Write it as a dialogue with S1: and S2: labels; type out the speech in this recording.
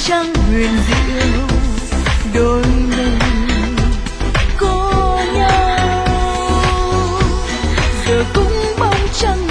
S1: trăng huyền diệu đôi mình có nhau, giờ cũng bóng trăng